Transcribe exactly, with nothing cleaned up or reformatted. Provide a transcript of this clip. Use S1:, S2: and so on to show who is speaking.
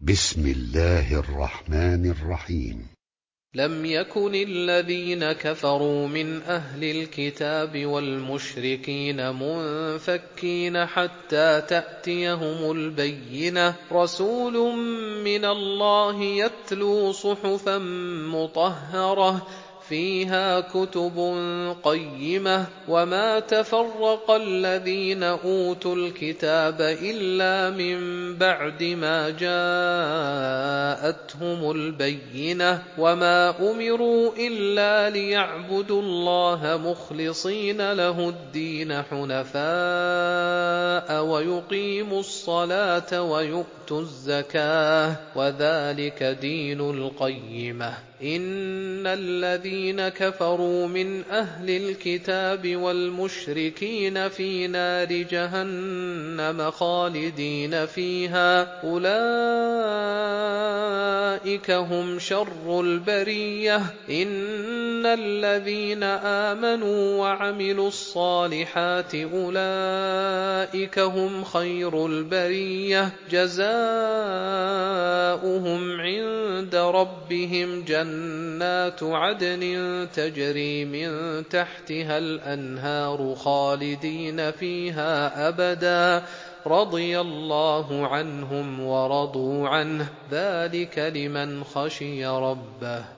S1: بسم الله الرحمن الرحيم.
S2: لم يكن الذين كفروا من أهل الكتاب والمشركين منفكين حتى تأتيهم البينة، رسول من الله يتلو صحفا مطهرة فيها كتب قيمة، وما تفرق الذين أوتوا الكتاب إلا من بعد ما جاءتهم البينة، وما أمروا إلا ليعبدوا الله مخلصين له الدين حنفاء ويقيموا الصلاة ويؤتوا الزكاة وذلك دين القيمة. إن الذين كفروا من أهل الكتاب والمشركين في نار جهنم خالدين فيها، أولئك هم شر البرية. إن الذين آمنوا وعملوا الصالحات أولئك هم خير البرية، جزاؤهم عند ربهم جنات عدن تجري من تحتها الأنهار خالدين فيها أبدا، رضي الله عنهم ورضوا عنه، ذلك لمن خشي ربه.